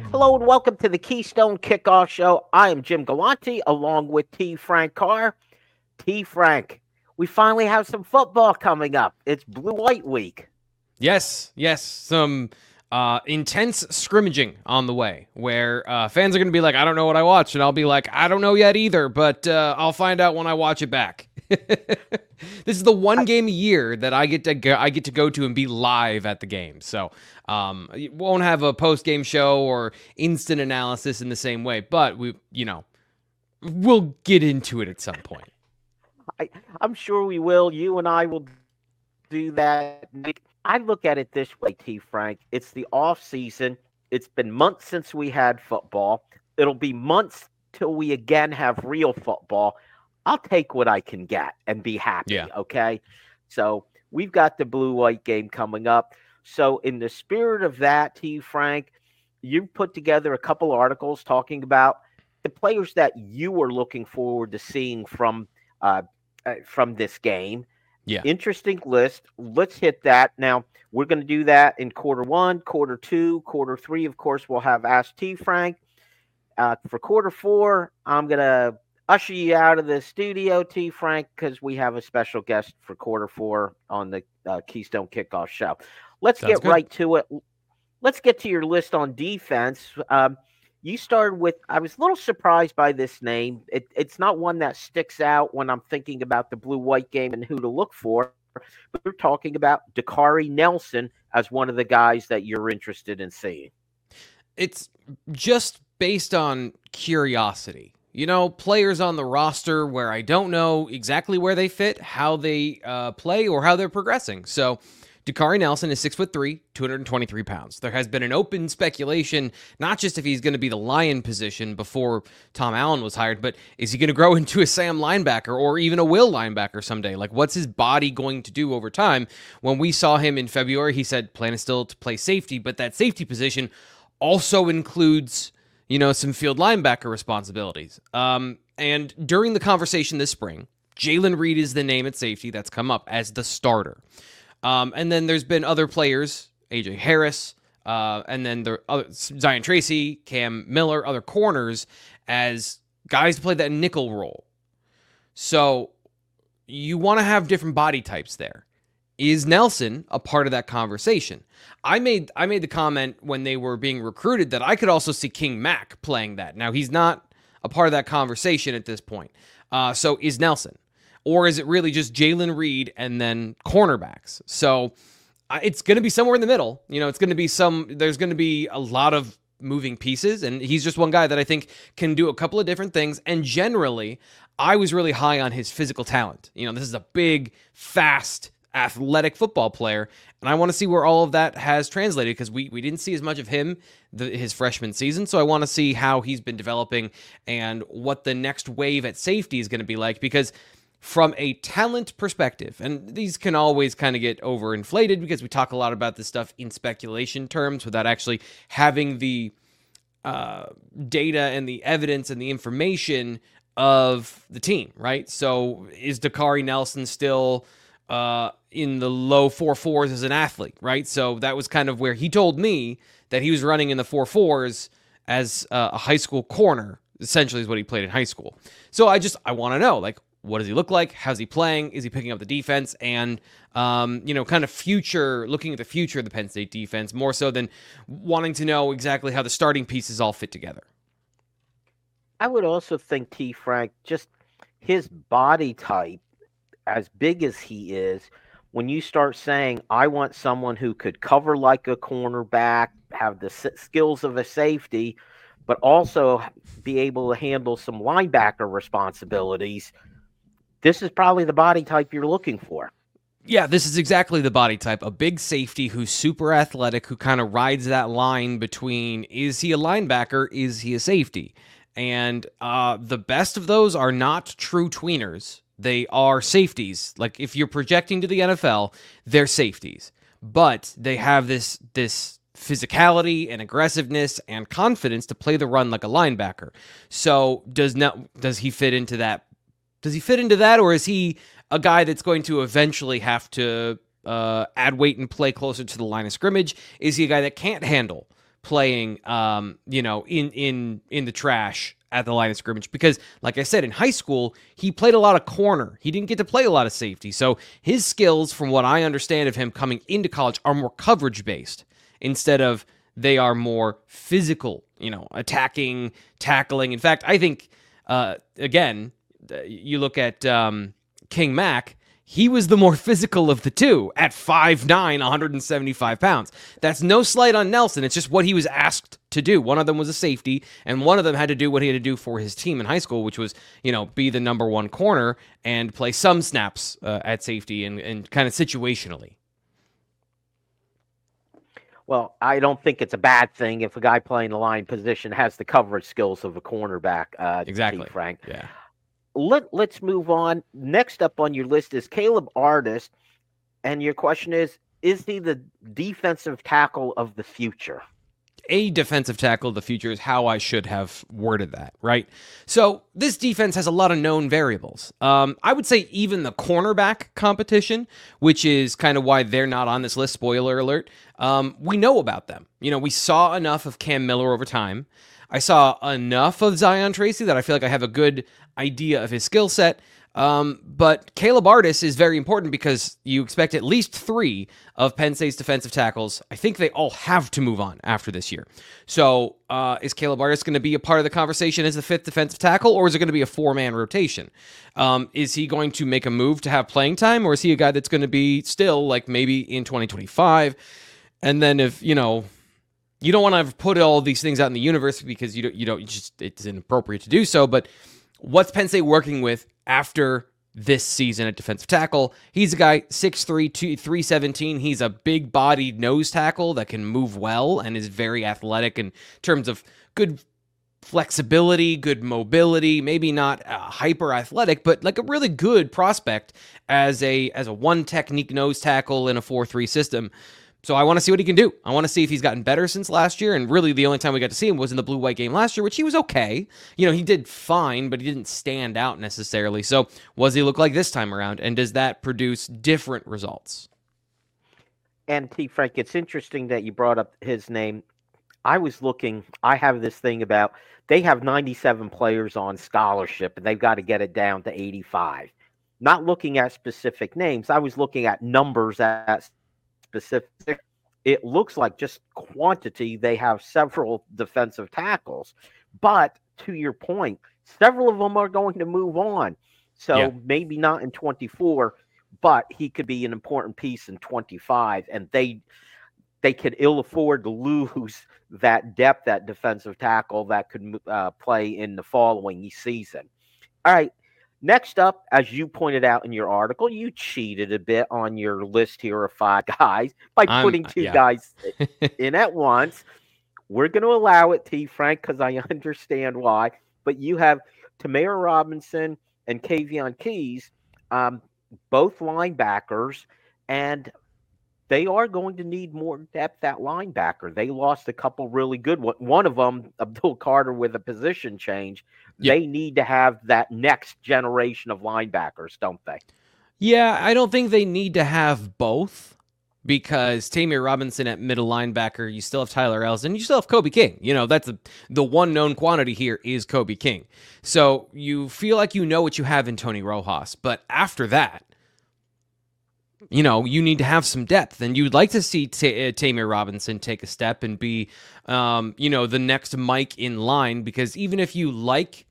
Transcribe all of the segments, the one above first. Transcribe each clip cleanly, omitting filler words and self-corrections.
Hello and welcome to the Keystone Kickoff Show. I am Jim Galante along with T. Frank Carr. T. Frank, we finally have some football coming up. It's Blue White Week. Yes, some intense scrimmaging on the way where fans are going to be like, I don't know what I watched, and I'll be like, I don't know yet either, but I'll find out when I watch it back. This is the one game a year that I get to go to and be live at the game. So you won't have a post game show or instant analysis in the same way, but we'll get into it at some point. I'm sure we will. You and I will do that. I look at it this way, T. Frank. It's the off season. It's been months since we had football. It'll be months till we again have real football. I'll take what I can get and be happy. Yeah. Okay. So we've got the Blue White game coming up. So in the spirit of that, T. Frank, you put together a couple articles talking about the players that you were looking forward to seeing from this game. Yeah. Interesting list. Let's hit that. Now, we're going to do that in quarter one, quarter two, quarter three. Of course, we'll have Ask T. Frank. For quarter four, I'm going to usher you out of the studio, T. Frank, because we have a special guest for quarter four on the Keystone Kickoff Show. Let's get right to it. Let's get to your list on defense. You started with, I was a little surprised by this name. It's not one that sticks out when I'm thinking about the Blue-White game and who to look for. But we're talking about Dakari Nelson as one of the guys that you're interested in seeing. It's just based on curiosity. Players on the roster where I don't know exactly where they fit, how they play, or how they're progressing. So Dakari Nelson is 6'3", 223 pounds. There has been an open speculation, not just if he's going to be the lion position before Tom Allen was hired, but is he going to grow into a Sam linebacker or even a Will linebacker someday? Like, what's his body going to do over time? When we saw him in February, he said plan is still to play safety, but that safety position also includes, some field linebacker responsibilities. And during the conversation this spring, Jalen Reed is the name at safety that's come up as the starter. And then there's been other players, AJ Harris, and then the other, Zion Tracy, Cam Miller, other corners as guys to play that nickel role. So you want to have different body types there. Is Nelson a part of that conversation? I made the comment when they were being recruited that I could also see King Mack playing that. Now, he's not a part of that conversation at this point. So is Nelson? Or is it really just Jalen Reed and then cornerbacks? So it's going to be somewhere in the middle. It's going to be there's going to be a lot of moving pieces. And he's just one guy that I think can do a couple of different things. And generally, I was really high on his physical talent. This is a big, fast, athletic football player. And I want to see where all of that has translated because we didn't see as much of him his freshman season. So I want to see how he's been developing and what the next wave at safety is going to be like because from a talent perspective, and these can always kind of get overinflated because we talk a lot about this stuff in speculation terms without actually having the data and the evidence and the information of the team, right? So is Dakari Nelson still in the low 4.4s as an athlete, right? So that was kind of where he told me that he was running in the 4.4s as a high school corner, essentially is what he played in high school. So I want to know, like, what does he look like? How's he playing? Is he picking up the defense? And, kind of looking at the future of the Penn State defense, more so than wanting to know exactly how the starting pieces all fit together. I would also think, T. Frank, just his body type, as big as he is, when you start saying, I want someone who could cover like a cornerback, have the skills of a safety, but also be able to handle some linebacker responsibilities, this is probably the body type you're looking for. Yeah, this is exactly the body type. A big safety who's super athletic, who kind of rides that line between, is he a linebacker, is he a safety? And the best of those are not true tweeners. They are safeties. Like, if you're projecting to the NFL, they're safeties. But they have this physicality and aggressiveness and confidence to play the run like a linebacker. So does he fit into that? Does he fit into that, or is he a guy that's going to eventually have to add weight and play closer to the line of scrimmage? Is he a guy that can't handle playing, in the trash at the line of scrimmage, because like I said, in high school, he played a lot of corner. He didn't get to play a lot of safety. So his skills, from what I understand of him coming into college, are more coverage based instead of they are more physical, attacking, tackling. In fact, I think, again, you look at King Mack, he was the more physical of the two at 5'9", 175 pounds. That's no slight on Nelson. It's just what he was asked to do. One of them was a safety, and one of them had to do what he had to do for his team in high school, which was, be the number one corner and play some snaps at safety and kind of situationally. Well, I don't think it's a bad thing if a guy playing the line position has the coverage skills of a cornerback. Exactly, Frank. Yeah. Let's move on. Next up on your list is Caleb Artis, and your question is he the defensive tackle of the future? A defensive tackle of the future is how I should have worded that, right? So this defense has a lot of known variables. I would say even the cornerback competition, which is kind of why they're not on this list, spoiler alert, we know about them. We saw enough of Cam Miller over time. I saw enough of Zion Tracy that I feel like I have a good idea of his skill set. But Caleb Artis is very important because you expect at least 3 of Penn State's defensive tackles. I think they all have to move on after this year. So is Caleb Artis going to be a part of the conversation as the 5th defensive tackle, or is it going to be a 4-man rotation? Is he going to make a move to have playing time, or is he a guy that's going to be still like maybe in 2025? And then if, you don't want to put all these things out in the universe because it's inappropriate to do so, but what's Penn State working with after this season at defensive tackle? He's a guy 6'3", 317. He's a big-bodied nose tackle that can move well and is very athletic in terms of good flexibility, good mobility, maybe not hyper-athletic, but like a really good prospect as a one-technique nose tackle in a 4-3 system. So I want to see what he can do. I want to see if he's gotten better since last year. And really, the only time we got to see him was in the blue-white game last year, which he was okay. He did fine, but he didn't stand out necessarily. So what does he look like this time around? And does that produce different results? And T. Frank, it's interesting that you brought up his name. I have this thing about they have 97 players on scholarship, and they've got to get it down to 85. Not looking at specific names. I was looking at numbers at specific. It looks like just quantity. They have several defensive tackles, but to your point, several of them are going to move on. So maybe not in 24, but he could be an important piece in 25, and they could ill afford to lose that depth at defensive tackle that could play in the following season. All right. Next up, as you pointed out in your article, you cheated a bit on your list here of 5 guys by putting 2 guys in at once. We're going to allow it, T. Frank, because I understand why. But you have Tamir Robinson and Kavion Keys, both linebackers, and they are going to need more depth at linebacker. They lost a couple really good ones. One of them, Abdul Carter, with a position change. They need to have that next generation of linebackers, don't they? Yeah, I don't think they need to have both, because Tamir Robinson at middle linebacker, you still have Tyler Elsdon, you still have Kobe King. That's the one known quantity here is Kobe King. So you feel like you know what you have in Tony Rojas, but after that, you need to have some depth, and you'd like to see Tamir Robinson take a step and be, the next Mike in line, because even if you like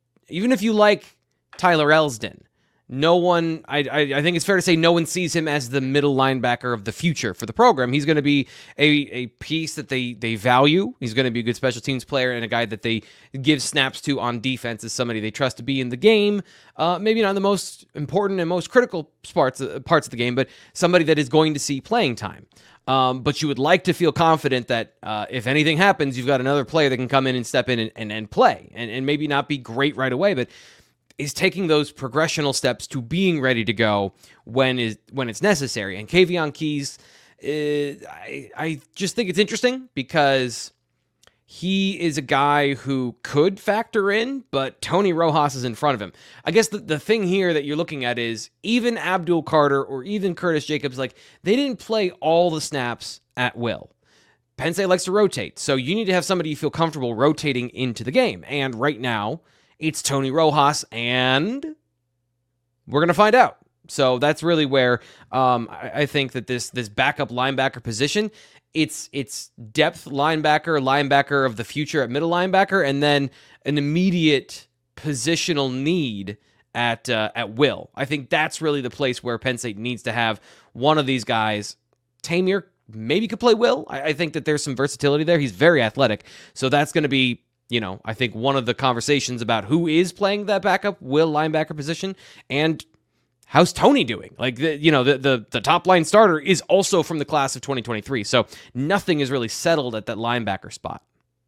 Tyler Elsdon, no one, I think it's fair to say no one sees him as the middle linebacker of the future for the program. He's going to be a piece that they value. He's going to be a good special teams player and a guy that they give snaps to on defense, as somebody they trust to be in the game. Maybe not the most important and most critical parts of the game, but somebody that is going to see playing time. But you would like to feel confident that if anything happens, you've got another player that can come in and step in and play, and maybe not be great right away, but is taking those progressional steps to being ready to go when it's necessary. And Kavion Keys, I just think it's interesting because he is a guy who could factor in, but Tony Rojas is in front of him. I guess the thing here that you're looking at is even Abdul Carter or even Curtis Jacobs, like, they didn't play all the snaps at will. Penn State likes to rotate. So you need to have somebody you feel comfortable rotating into the game. And right now, it's Tony Rojas, and we're going to find out. So that's really where I think that this backup linebacker position, it's depth linebacker of the future at middle linebacker, and then an immediate positional need at will. I think that's really the place where Penn State needs to have one of these guys. Tamir maybe could play will. I think that there's some versatility there. He's very athletic. So that's going to be, I think one of the conversations about who is playing that backup will linebacker position, and how's Tony doing? Like, the top line starter is also from the class of 2023. So nothing is really settled at that linebacker spot.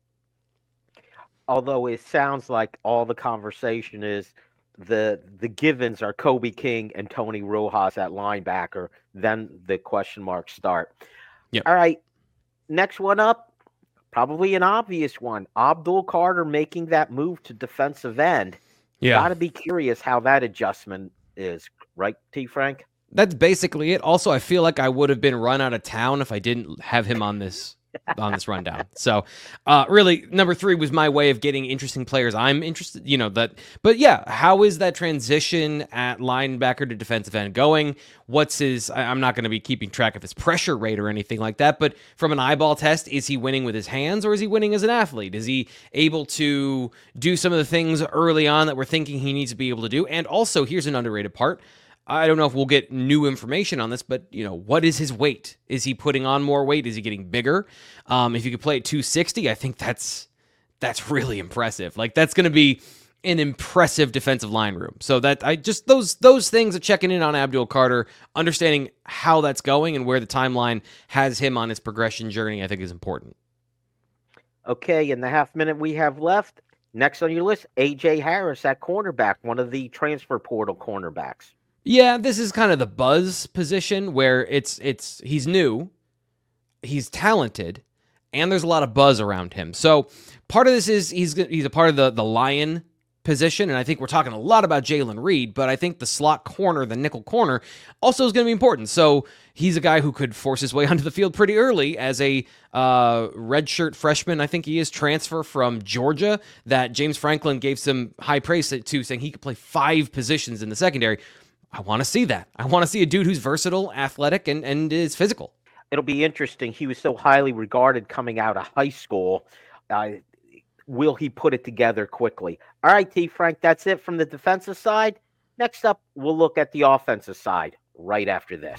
Although it sounds like all the conversation is the givens are Kobe King and Tony Rojas at linebacker, then the question marks start. Yep. All right, next one up, probably an obvious one. Abdul Carter making that move to defensive end. Yeah. Got to be curious how that adjustment is, right, T. Frank? That's basically it. Also, I feel like I would have been run out of town if I didn't have him on this rundown. So really, number 3 was my way of getting interesting players I'm interested, but yeah, how is that transition at linebacker to defensive end going? What's his, I'm not going to be keeping track of his pressure rate or anything like that, but from an eyeball test, is he winning with his hands, or is he winning as an athlete? Is he able to do some of the things early on that we're thinking he needs to be able to do? And also, here's an underrated part. I don't know if we'll get new information on this, but, what is his weight? Is he putting on more weight? Is he getting bigger? If you could play at 260, I think that's really impressive. Like, that's going to be an impressive defensive line room. So that those things of checking in on Abdul Carter, understanding how that's going and where the timeline has him on his progression journey, I think is important. Okay, in the half minute we have left, next on your list, A.J. Harris at cornerback, one of the transfer portal cornerbacks. Yeah, this is kind of the buzz position where he's new, he's talented, and there's a lot of buzz around him. So part of this is he's a part of the Lion position, and I think we're talking a lot about Jalen Reed, but I think the slot corner, the nickel corner, also is going to be important. So he's a guy who could force his way onto the field pretty early as a redshirt freshman. I think he is transfer from Georgia that James Franklin gave some high praise to, saying he could play 5 positions in the secondary. I want to see that. I want to see a dude who's versatile, athletic, and is physical. It'll be interesting. He was so highly regarded coming out of high school. Will he put it together quickly? All right, T. Frank, that's it from the defensive side. Next up, we'll look at the offensive side right after this.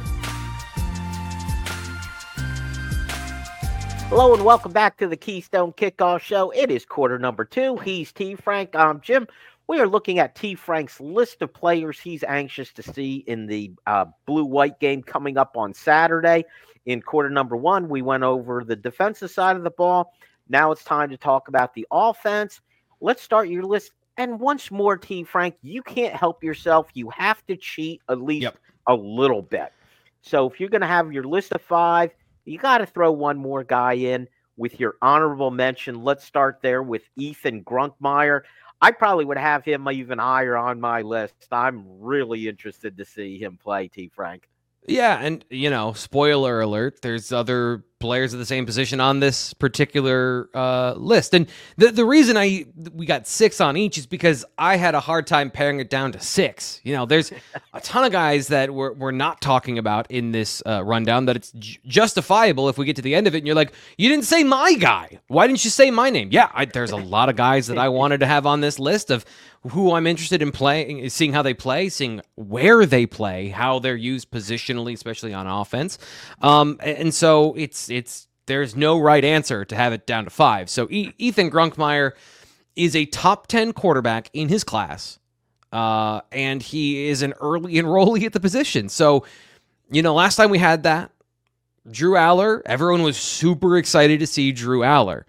Hello and welcome back to the Keystone Kickoff Show. It is quarter number 2. He's T. Frank. I'm Jim. We are looking at T. Frank's list of players he's anxious to see in the blue-white game coming up on Saturday. In quarter number 1, we went over the defensive side of the ball. Now it's time to talk about the offense. Let's start your list. And once more, T. Frank, you can't help yourself. You have to cheat at least a little bit. So if you're going to have your list of 5, you got to throw one more guy in with your honorable mention. Let's start there with Ethan Grunkemeyer. I probably would have him even higher on my list. I'm really interested to see him play, T. Frank. Yeah, and, spoiler alert, there's other players of the same position on this particular list. And the reason we got 6 on each is because I had a hard time paring it down to 6. There's a ton of guys that we're not talking about in this rundown that it's justifiable if we get to the end of it and you're like, you didn't say my guy. Why didn't you say my name? Yeah, there's a lot of guys that I wanted to have on this list of who I'm interested in playing, seeing how they play, seeing where they play, how they're used positionally, especially on offense. And so there's no right answer to have it down to 5. So Ethan Grunkemeyer is a top 10 quarterback in his class, and he is an early enrollee at the position. So, last time we had that, Drew Aller, everyone was super excited to see Drew Aller.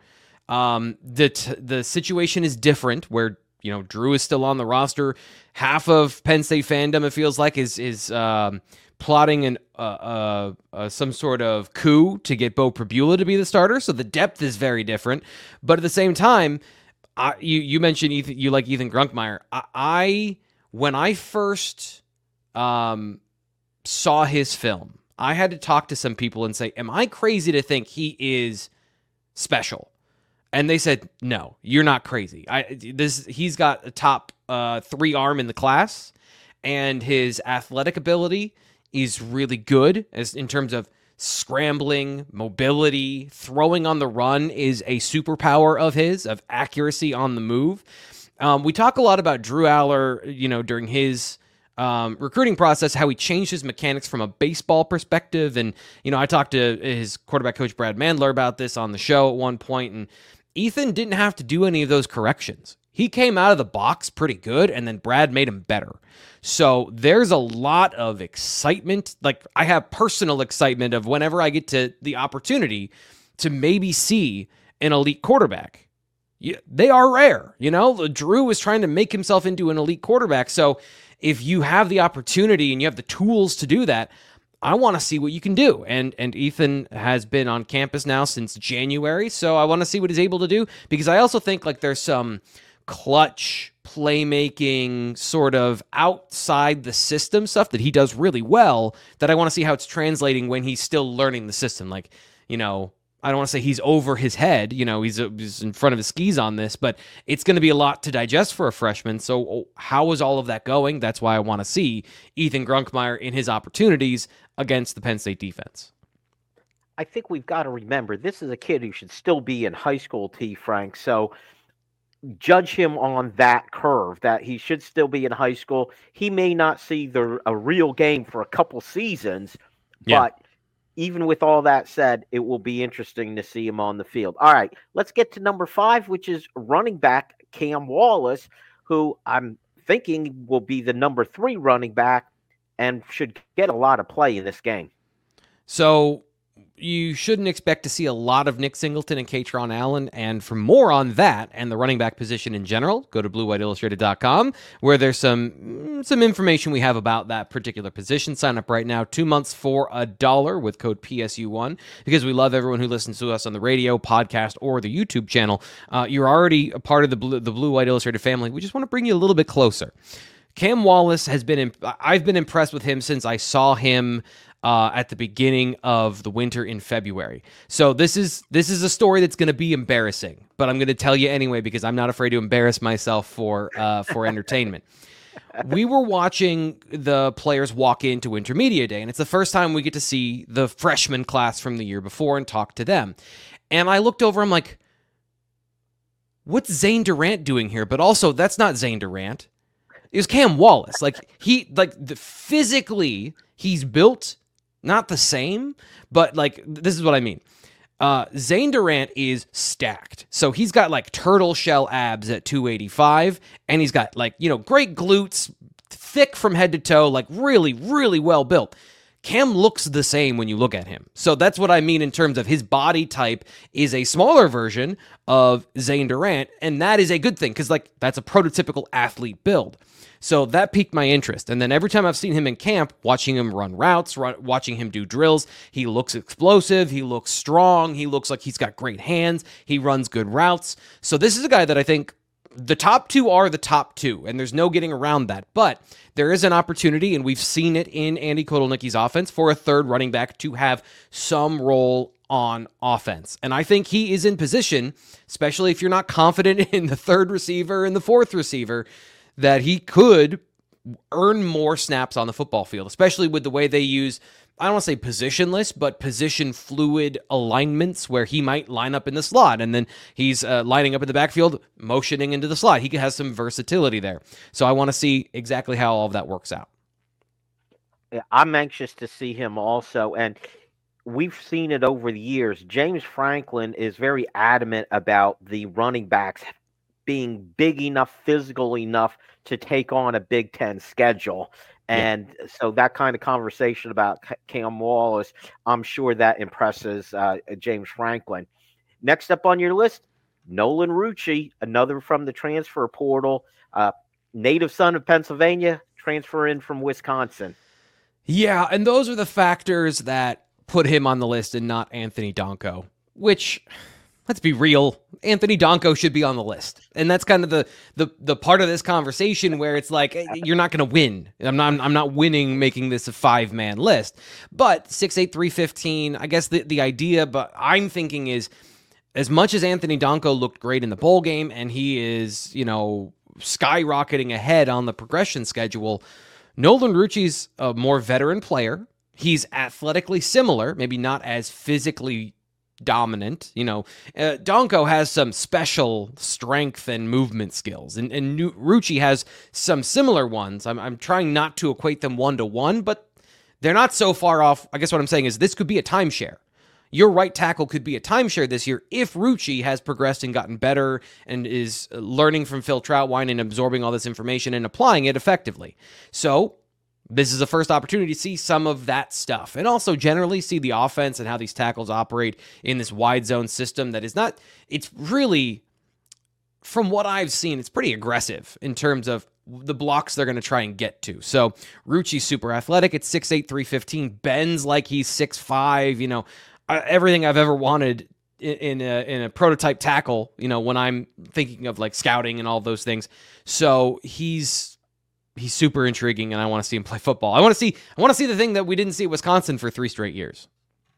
The situation is different where Drew is still on the roster. Half of Penn State fandom, it feels like, is plotting some sort of coup to get Beau Pribula to be the starter. So the depth is very different. But at the same time, you mentioned you like Ethan Grunkemeyer. When I first saw his film, I had to talk to some people and say, am I crazy to think he is special? And they said, no, you're not crazy. He's got a top 3 arm in the class, and his athletic ability is really good as in terms of scrambling, mobility, throwing on the run is a superpower of his, of accuracy on the move. We talk a lot about Drew Aller, during his recruiting process, how he changed his mechanics from a baseball perspective. And, I talked to his quarterback coach, Brad Mandler, about this on the show at one point, and Ethan didn't have to do any of those corrections. He came out of the box pretty good, and then Brad made him better. So there's a lot of excitement. Like, I have personal excitement of whenever I get to the opportunity to maybe see an elite quarterback. They are rare. Drew is trying to make himself into an elite quarterback. So if you have the opportunity and you have the tools to do that, I want to see what you can do. And Ethan has been on campus now since January, so I want to see what he's able to do, because I also think like there's some clutch playmaking sort of outside the system stuff that he does really well that I want to see how it's translating when he's still learning the system. Like, I don't want to say he's over his head, he's in front of his skis on this, but it's going to be a lot to digest for a freshman. So how is all of that going? That's why I want to see Ethan Grunkemeyer in his opportunities against the Penn State defense. I think we've got to remember this is a kid who should still be in high school, T. Frank. So judge him on that curve, that he should still be in high school. He may not see a real game for a couple seasons, but even with all that said, it will be interesting to see him on the field. All right, let's get to number 5, which is running back Cam Wallace, who I'm thinking will be the number 3 running back and should get a lot of play in this game. So you shouldn't expect to see a lot of Nick Singleton and Katron Allen. And for more on that and the running back position in general, go to BlueWhiteIllustrated.com, where there's some information we have about that particular position. Sign up right now, 2 months for $1 with code PSU1, because we love everyone who listens to us on the radio, podcast, or the YouTube channel. You're already a part of the Blue White Illustrated family. We just want to bring you a little bit closer. Cam Wallace I've been impressed with him since I saw him at the beginning of the winter in February. So this is a story that's going to be embarrassing, but I'm going to tell you anyway because I'm not afraid to embarrass myself for entertainment. We were watching the players walk into Intermediate Day, and it's the first time we get to see the freshman class from the year before and talk to them. And I looked over, I'm like, what's Zane Durant doing here? But also, that's not Zane Durant. It was Cam Wallace. Physically, he's built not the same, but this is what I mean. Zane Durant is stacked. So he's got turtle shell abs at 285, and he's got great glutes, thick from head to toe, really, really well built. Cam looks the same when you look at him. So that's what I mean in terms of his body type is a smaller version of Zane Durant, and that is a good thing because that's a prototypical athlete build. So that piqued my interest. And then every time I've seen him in camp, watching him run routes, watching him do drills, he looks explosive, he looks strong, he looks like he's got great hands, he runs good routes. So this is a guy that I think the top 2 are the top 2, and there's no getting around that. But there is an opportunity, and we've seen it in Andy Kotelnicki's offense, for a third running back to have some role on offense. And I think he is in position, especially if you're not confident in the third receiver and the fourth receiver, that he could earn more snaps on the football field, especially with the way they use, I don't want to say positionless, but position fluid alignments where he might line up in the slot and then he's lining up in the backfield, motioning into the slot. He has some versatility there. So I want to see exactly how all of that works out. I'm anxious to see him also. And we've seen it over the years. James Franklin is very adamant about the running backs being big enough, physical enough to take on a Big Ten schedule. And so that kind of conversation about Cam Wallace, I'm sure that impresses James Franklin. Next up on your list, Nolan Rucci, another from the transfer portal, native son of Pennsylvania, transfer in from Wisconsin. Yeah, and those are the factors that put him on the list and not Anthony Donko, which let's be real. Anthony Donko should be on the list. And that's kind of the part of this conversation where it's like, you're not going to win. I'm not winning making this a 5-man list. But 6'8", 315, I guess the idea, but I'm thinking is, as much as Anthony Donko looked great in the bowl game and he is, skyrocketing ahead on the progression schedule, Nolan Rucci's a more veteran player. He's athletically similar, maybe not as physically dominant. Donko has some special strength and movement skills, and Rucci has some similar ones. I'm trying not to equate them 1-to-1, but they're not so far off. I guess what I'm saying is this could be a timeshare. Your right tackle could be a timeshare this year if Rucci has progressed and gotten better and is learning from Phil Trautwein and absorbing all this information and applying it effectively. So this is the first opportunity to see some of that stuff and also generally see the offense and how these tackles operate in this wide zone system that is not, it's really, from what I've seen, it's pretty aggressive in terms of the blocks they're going to try and get to. So Rucci's super athletic. It's 6'8", 315, bends like he's 6'5", everything I've ever wanted in a prototype tackle, when I'm thinking of like scouting and all those things. So he's super intriguing, and I want to see him play football. I want to see the thing that we didn't see at Wisconsin for 3 straight years.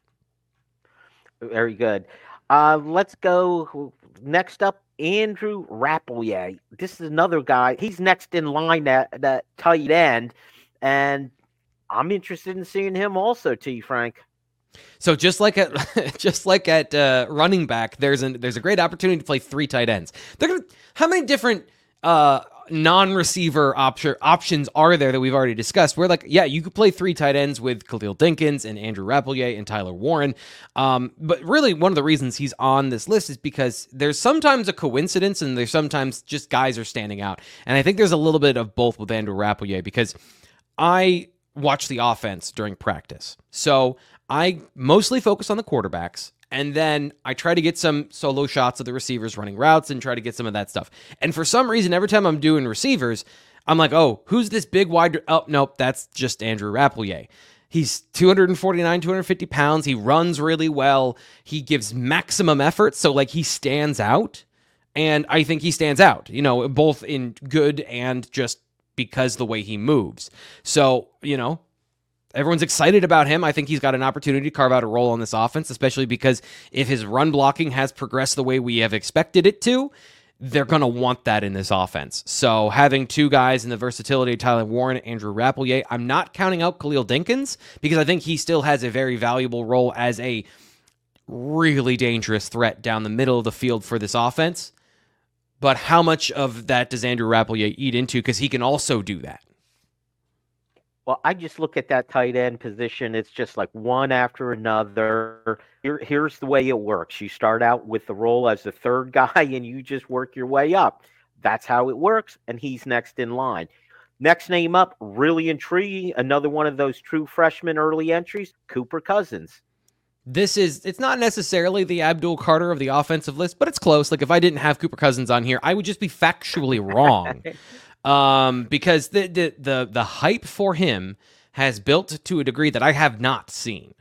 Very good. Let's go next up. Andrew Rappleyea. This is another guy. He's next in line at that tight end, and I'm interested in seeing him also. T. Frank. So just like at running back, there's a great opportunity to play 3 tight ends. How many different non-receiver options are there that we've already discussed? Where you could play 3 tight ends with Khalil Dinkins and Andrew Rappleyea and Tyler Warren. But really one of the reasons he's on this list is because there's sometimes a coincidence and there's sometimes just guys are standing out. And I think there's a little bit of both with Andrew Rappleyea because I watch the offense during practice. So I mostly focus on the quarterbacks, and then I try to get some solo shots of the receivers running routes and try to get some of that stuff. And for some reason, every time I'm doing receivers, I'm like, oh, who's this big wide? Oh, nope, that's just Andrew Rappleyea. He's 249, 250 pounds. He runs really well. He gives maximum effort, so he stands out. And I think he stands out, both in good and just because the way he moves. So, everyone's excited about him. I think he's got an opportunity to carve out a role on this offense, especially because if his run blocking has progressed the way we have expected it to, they're going to want that in this offense. So having 2 guys in the versatility of Tyler Warren and Andrew Rappleyea, I'm not counting out Khalil Dinkins because I think he still has a very valuable role as a really dangerous threat down the middle of the field for this offense. But how much of that does Andrew Rappleyea eat into? Because he can also do that. Well, I just look at that tight end position. It's just like one after another. Here's the way it works. You start out with the role as the 3rd guy, and you just work your way up. That's how it works, and he's next in line. Next name up, really intriguing. Another one of those true freshman early entries, Cooper Cousins. It's not necessarily the Abdul Carter of the offensive list, but it's close. If I didn't have Cooper Cousins on here, I would just be factually wrong. Because the hype for him has built to a degree that I have not seen.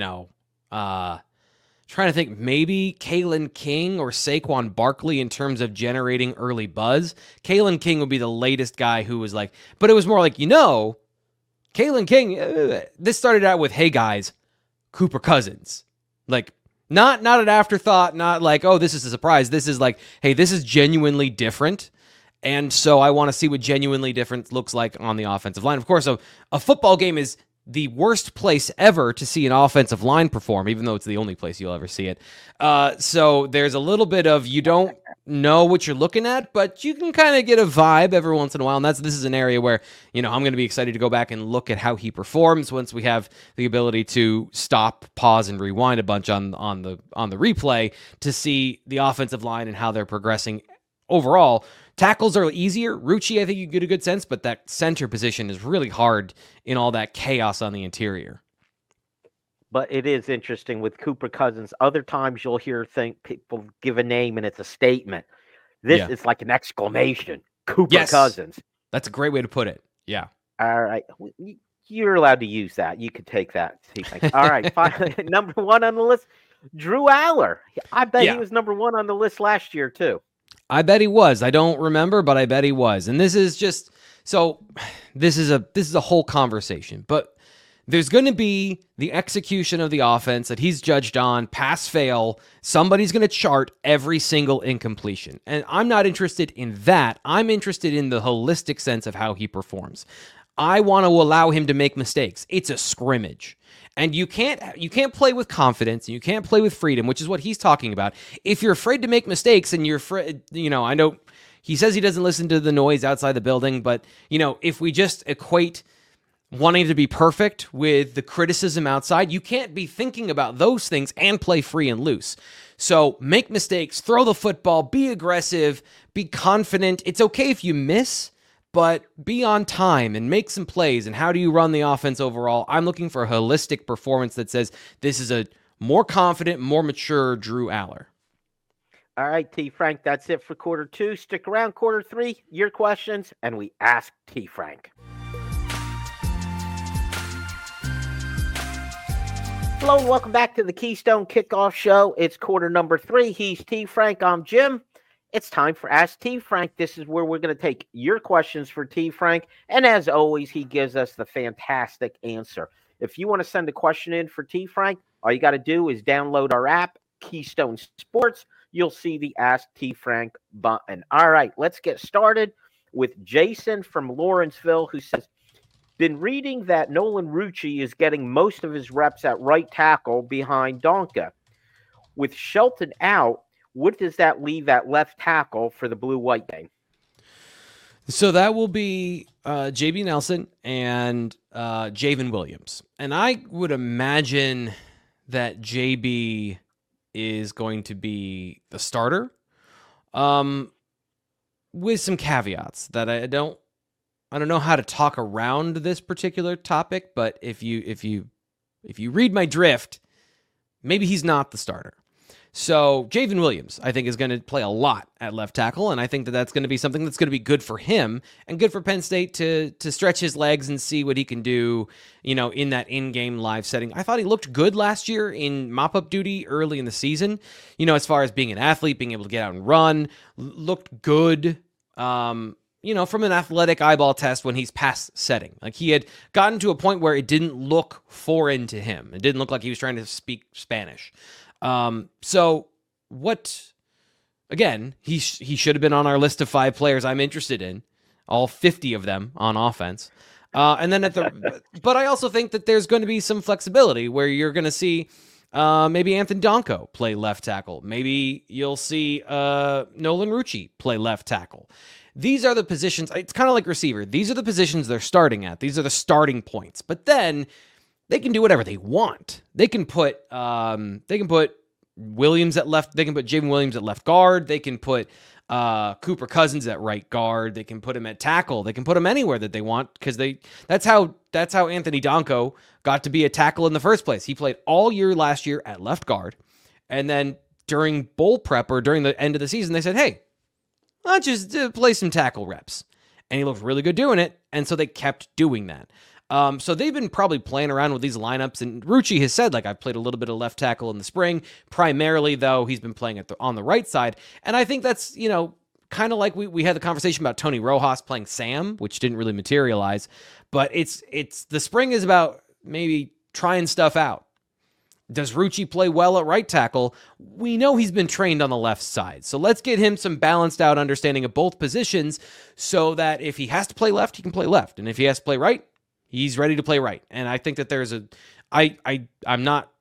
Trying to think, maybe Kalen King or Saquon Barkley in terms of generating early buzz. Kalen King would be the latest guy who was but it was more Kalen King. This started out with, hey guys, Cooper Cousins, not an afterthought, not oh, this is a surprise. This is hey, this is genuinely different. And so I want to see what genuinely different looks like on the offensive line. Of course, a football game is the worst place ever to see an offensive line perform, even though it's the only place you'll ever see it. So there's a little bit of you don't know what you're looking at, but you can kind of get a vibe every once in a while. And this is an area where, I'm going to be excited to go back and look at how he performs once we have the ability to stop, pause, and rewind a bunch on the replay to see the offensive line and how they're progressing overall. Tackles are easier. Rucci, I think you get a good sense, but that center position is really hard in all that chaos on the interior. But it is interesting with Cooper Cousins. Other times you'll hear people give a name and it's a statement. This is like an exclamation. Cooper Cousins. That's a great way to put it. Yeah. All right. You're allowed to use that. You could take that. All right. Number 1 on the list, Drew Aller. I bet Yeah. he was number 1 on the list last year, too. I bet he was. I don't remember, but I bet he was. And this is just so this is a whole conversation. But there's going to be the execution of the offense that he's judged on, pass fail. Somebody's going to chart every single incompletion. And I'm not interested in that. I'm interested in the holistic sense of how he performs. I want to allow him to make mistakes. It's a scrimmage. And you can't play with confidence and you can't play with freedom, which is what he's talking about. If you're afraid to make mistakes and you're afraid, I know he says he doesn't listen to the noise outside the building, but if we just equate wanting to be perfect with the criticism outside, you can't be thinking about those things and play free and loose. So make mistakes, throw the football, be aggressive, be confident. It's okay if you miss, but be on time and make some plays. And how do you run the offense overall? I'm looking for a holistic performance that says this is a more confident, more mature Drew Aller. All right, T. Frank, that's it for quarter 2. Stick around quarter 3, your questions, and we ask T. Frank. Hello and welcome back to the Keystone Kickoff Show. It's quarter number 3. He's T. Frank. I'm Jim. It's time for Ask T. Frank. This is where we're going to take your questions for T. Frank. And as always, he gives us the fantastic answer. If you want to send a question in for T. Frank, all you got to do is download our app, Keystone Sports. You'll see the Ask T. Frank button. All right, let's get started with Jason from Lawrenceville, who says, been reading that Nolan Rucci is getting most of his reps at right tackle behind Donka. With Shelton out, what does that leave at left tackle for the blue-white game? So that will be J.B. Nelson and Javen Williams. And I would imagine that J.B. is going to be the starter, with some caveats that I don't know how to talk around this particular topic. But if you read my drift, maybe he's not the starter. So Javen Williams, I think, is going to play a lot at left tackle, and I think that that's going to be something that's going to be good for him and good for Penn State to stretch his legs and see what he can do, in that in-game live setting. I thought he looked good last year in mop-up duty early in the season, as far as being an athlete, being able to get out and run, looked good, from an athletic eyeball test when he's past setting. Like, he had gotten to a point where it didn't look foreign to him. It didn't look like he was trying to speak Spanish. So what, again, he should have been on our list of 5 players I'm interested in, all 50 of them on offense. And then but I also think that there's going to be some flexibility where you're going to see, maybe Anthony Donko play left tackle. Maybe you'll see, Nolan Rucci play left tackle. These are the positions. It's kind of like receiver. These are the positions they're starting at. These are the starting points, but then they can do whatever they want. They can put Williams at left. They can put Javen Williams at left guard. They can put Cooper Cousins at right guard. They can put him at tackle. They can put him anywhere that they want because that's how Anthony Donko got to be a tackle in the first place. He played all year last year at left guard, and then during bowl prep or during the end of the season, they said, "Hey, let's just play some tackle reps," and he looked really good doing it. And so they kept doing that. So they've been probably playing around with these lineups, and Rucci has said, I've played a little bit of left tackle in the spring. Primarily, though, he's been playing on the right side. And I think that's, kind of like we had the conversation about Tony Rojas playing Sam, which didn't really materialize. But it's the spring is about maybe trying stuff out. Does Rucci play well at right tackle? We know he's been trained on the left side. So let's get him some balanced out understanding of both positions so that if he has to play left, he can play left. And if he has to play right, he's ready to play right. And I think that there's I'm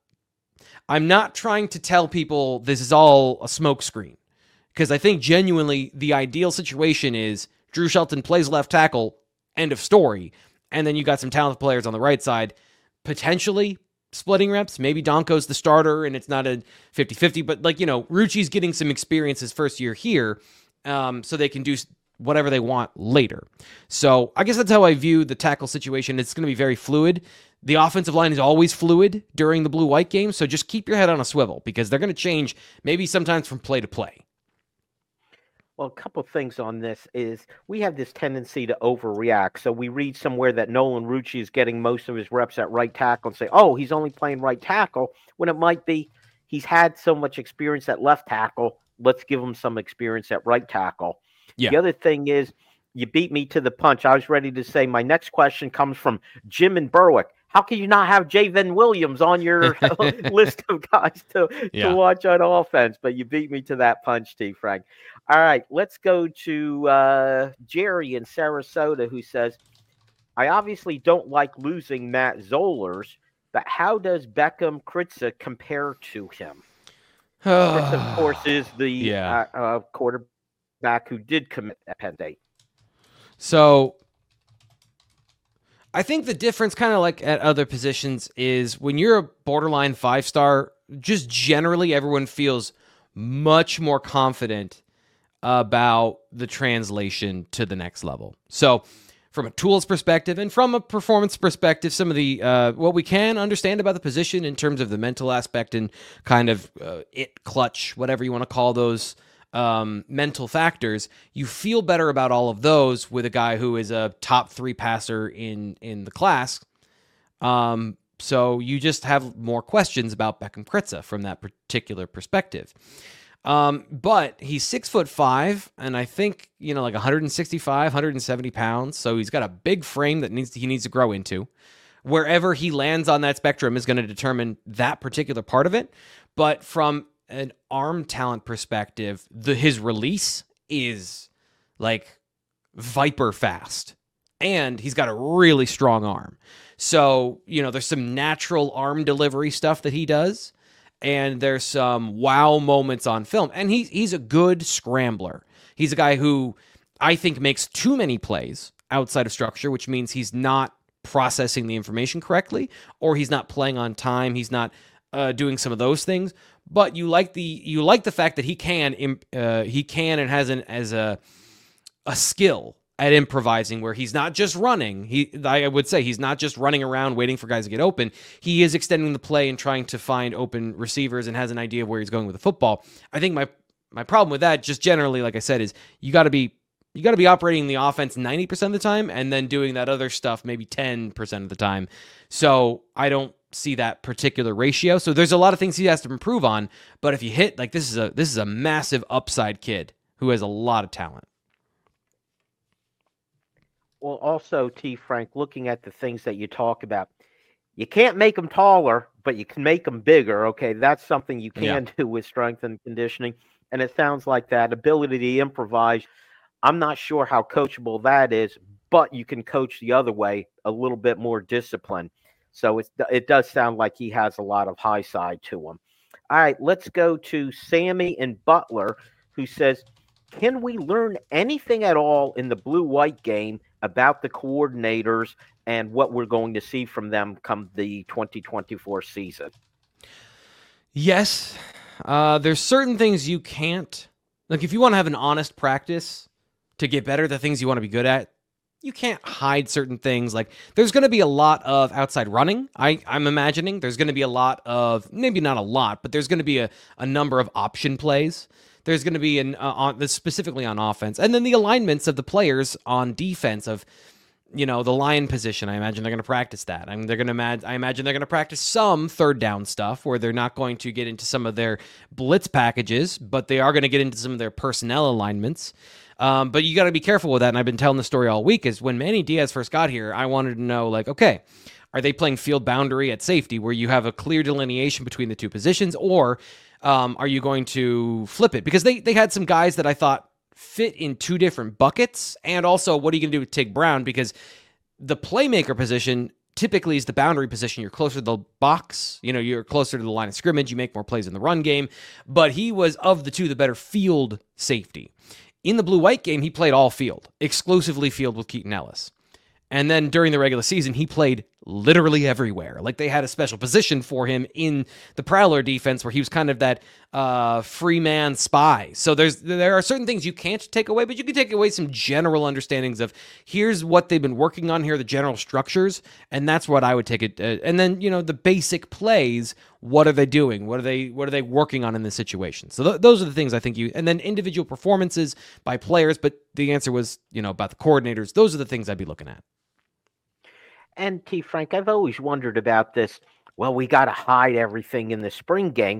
not trying to tell people this is all a smokescreen, because I think genuinely the ideal situation is Drew Shelton plays left tackle, end of story. And then you got some talented players on the right side, potentially splitting reps. Maybe Donko's the starter and it's not a 50-50, but Rucci's getting some experience his first year here. So they can do whatever they want later. So I guess that's how I view the tackle situation. It's going to be very fluid. The offensive line is always fluid during the blue-white game, so just keep your head on a swivel because they're going to change maybe sometimes from play to play. Well, a couple of things on this is we have this tendency to overreact. So we read somewhere that Nolan Rucci is getting most of his reps at right tackle and say, oh, he's only playing right tackle, when it might be he's had so much experience at left tackle. Let's give him some experience at right tackle. Yeah. The other thing is, you beat me to the punch. I was ready to say my next question comes from Jim and Berwick. How can you not have Javon Williams on your list of guys to watch on offense? But you beat me to that punch, T. Frank. All right, let's go to Jerry in Sarasota, who says, I obviously don't like losing Matt Zollers, but how does Beckham Kritza compare to him? Kritza, of course, is the quarterback who did commit at Penn State. So I think the difference, kind of like at other positions, is when you're a borderline 5-star, just generally everyone feels much more confident about the translation to the next level. So from a tools perspective and from a performance perspective, some of the what we can understand about the position in terms of the mental aspect and kind of clutch, whatever you want to call those mental factors, you feel better about all of those with a guy who is a top 3 passer in the class. So you just have more questions about Beckham Kritza from that particular perspective. But he's 6'5", and I think, like 165, 170 pounds. So he's got a big frame that he needs to grow into. Wherever he lands on that spectrum is going to determine that particular part of it. But from an arm talent perspective, his release is like viper fast, and he's got a really strong arm. So, there's some natural arm delivery stuff that he does, and there's some wow moments on film. And he's a good scrambler. He's a guy who I think makes too many plays outside of structure, which means he's not processing the information correctly, or he's not playing on time. He's not doing some of those things. But you like the fact that he can and has as a skill at improvising, where he's not just running. I would say he's not just running around waiting for guys to get open. He is extending the play and trying to find open receivers and has an idea of where he's going with the football. I think my problem with that, just generally, like I said, is you got to be operating the offense 90% of the time and then doing that other stuff maybe 10% of the time. So I don't see that particular ratio. So there's a lot of things he has to improve on. But if you hit, like, this is a massive upside kid who has a lot of talent. Well, also, T. Frank, looking at the things that you talk about, you can't make them taller, but you can make them bigger. Okay, that's something you can do with strength and conditioning. And it sounds like that ability to improvise, I'm not sure how coachable that is, but you can coach the other way, a little bit more discipline. So it does sound like he has a lot of high side to him. All right, let's go to Sammy and Butler, who says, can we learn anything at all in the blue-white game about the coordinators and what we're going to see from them come the 2024 season? Yes. There's certain things you can't. Like, if you want to have an honest practice to get better at the things you want to be good at, you can't hide certain things. Like, there's going to be a lot of outside running. I'm imagining there's going to be a lot of, maybe not a lot, but there's going to be a number of option plays. There's going to be specifically on offense. And then the alignments of the players on defense of, the line position. I imagine they're going to practice that. I imagine they're going to practice some third down stuff where they're not going to get into some of their blitz packages, but they are going to get into some of their personnel alignments. But you got to be careful with that. And I've been telling the story all week is when Manny Diaz first got here, I wanted to know, like, okay, are they playing field boundary at safety where you have a clear delineation between the two positions, or are you going to flip it? Because they had some guys that I thought fit in two different buckets. And also, what are you going to do with Tig Brown? Because the playmaker position typically is the boundary position. You're closer to the box. You're closer to the line of scrimmage. You make more plays in the run game. But he was, of the two, the better field safety. In the blue-white game, he played all field, exclusively field with Keaton Ellis. And then during the regular season, he played literally everywhere. Like, they had a special position for him in the Prowler defense where he was kind of that free man spy. So there are certain things you can't take away, but you can take away some general understandings of here's what they've been working on, here are the general structures, and that's what I would take it. And then, the basic plays, what are they doing? What are they working on in this situation? So those are the things I think and then individual performances by players, but the answer was, about the coordinators. Those are the things I'd be looking at. And T. Frank, I've always wondered about this. Well, we got to hide everything in the spring game.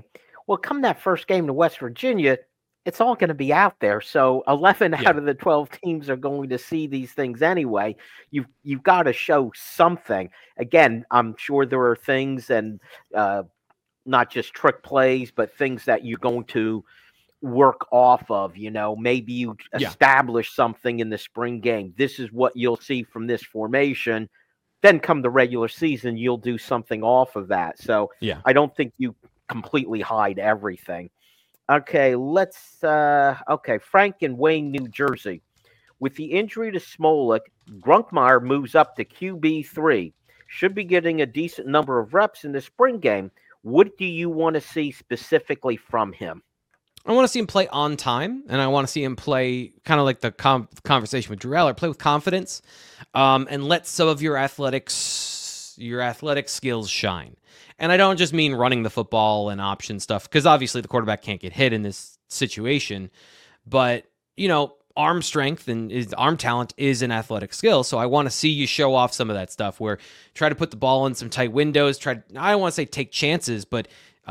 Well, come that first game to West Virginia, it's all going to be out there. So 11 Yeah. out of the 12 teams are going to see these things anyway. You've got to show something. Again, I'm sure there are things and not just trick plays, but things that you're going to work off of. Maybe you establish something in the spring game. This is what you'll see from this formation. Then come the regular season, you'll do something off of that. So I don't think you completely hide everything. Okay, Frank in Wayne, New Jersey. With the injury to Smolik, Grunkemeyer moves up to QB3. Should be getting a decent number of reps in the spring game. What do you want to see specifically from him? I want to see him play on time, and I want to see him play kind of like the conversation with Drew Aller, play with confidence, and let some of your athletic skills shine. And I don't just mean running the football and option stuff, because obviously the quarterback can't get hit in this situation, but, arm strength and arm talent is an athletic skill. So I want to see you show off some of that stuff where try to put the ball in some tight windows, I don't want to say take chances, but,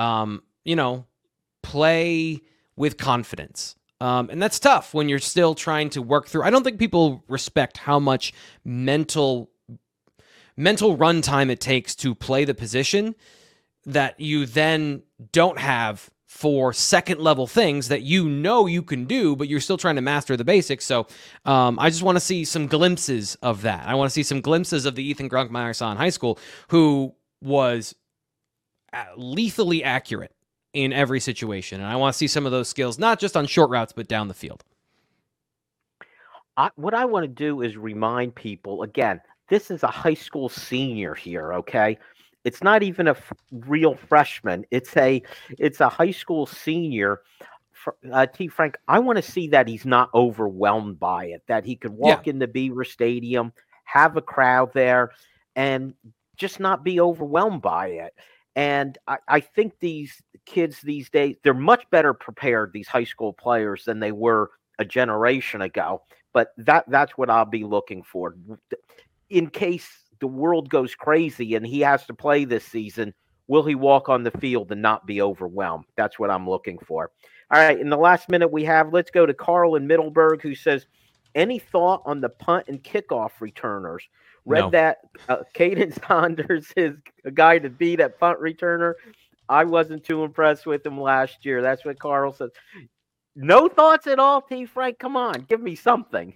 play with confidence. And that's tough when you're still trying to work through. I don't think people respect how much mental run time it takes to play the position that you then don't have for second level things that you can do, but you're still trying to master the basics. So I just want to see some glimpses of that. I want to see some glimpses of the Ethan Grunkemeyer I saw in high school, who was lethally accurate in every situation. And I want to see some of those skills, not just on short routes, but down the field. What I want to do is remind people, again, this is a high school senior here, okay? It's not even a real freshman. It's a high school senior. T. Frank, I want to see that he's not overwhelmed by it, that he could walk into Beaver Stadium, have a crowd there, and just not be overwhelmed by it. And I think these kids these days, they're much better prepared, these high school players, than they were a generation ago. But that's what I'll be looking for. In case the world goes crazy and he has to play this season, will he walk on the field and not be overwhelmed? That's what I'm looking for. All right, in the last minute we have, let's go to Carl in Middleburg, who says, any thought on the punt and kickoff returners? Read that Caden Saunders is a guy to beat at punt returner. I wasn't too impressed with him last year. That's what Carl says. No thoughts at all, T. Frank? Come on, give me something.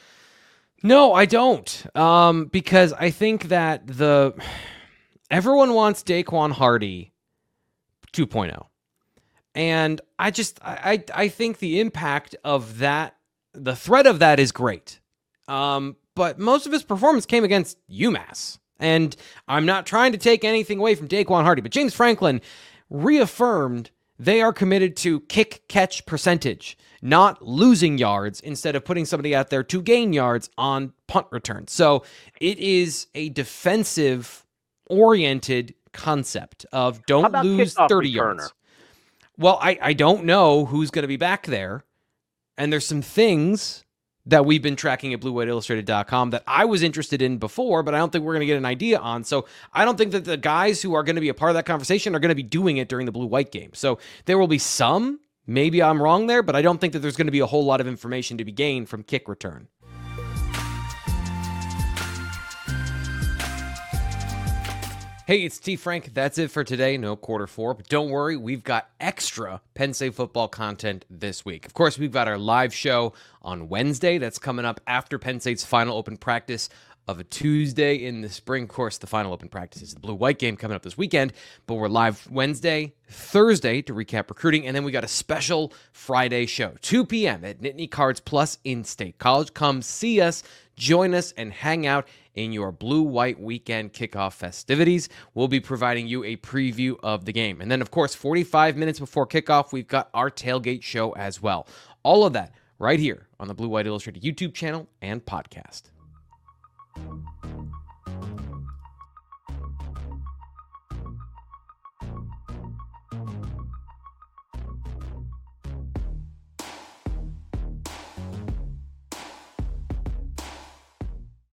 No, I don't. Because I think that everyone wants Daquan Hardy 2.0. And I think the impact of that, the threat of that is great. But most of his performance came against UMass. And I'm not trying to take anything away from Daquan Hardy, but James Franklin reaffirmed they are committed to kick-catch percentage, not losing yards, instead of putting somebody out there to gain yards on punt returns. So it is a defensive-oriented concept of don't lose 30 yards. Well, I don't know who's going to be back there, and there's some things that we've been tracking at BlueWhiteIllustrated.com that I was interested in before, but I don't think we're going to get an idea on. So I don't think that the guys who are going to be a part of that conversation are going to be doing it during the Blue-White game. So there will be some, maybe I'm wrong there, but I don't think that there's going to be a whole lot of information to be gained from kick return. Hey, it's T. Frank. That's it for today. No quarter four, but don't worry. We've got extra Penn State football content this week. Of course, we've got our live show on Wednesday. That's coming up after Penn State's final open practice of a Tuesday in the spring. Of course, the final open practice is the Blue-White game coming up this weekend, but we're live Wednesday, Thursday to recap recruiting, and then we got a special Friday show, 2 p.m. at Nittany Cards Plus in State College. Come see us, join us, and hang out in your Blue-White weekend kickoff festivities. We'll be providing you a preview of the game. And then, of course, 45 minutes before kickoff, we've got our tailgate show as well. All of that right here on the Blue White Illustrated YouTube channel and podcast.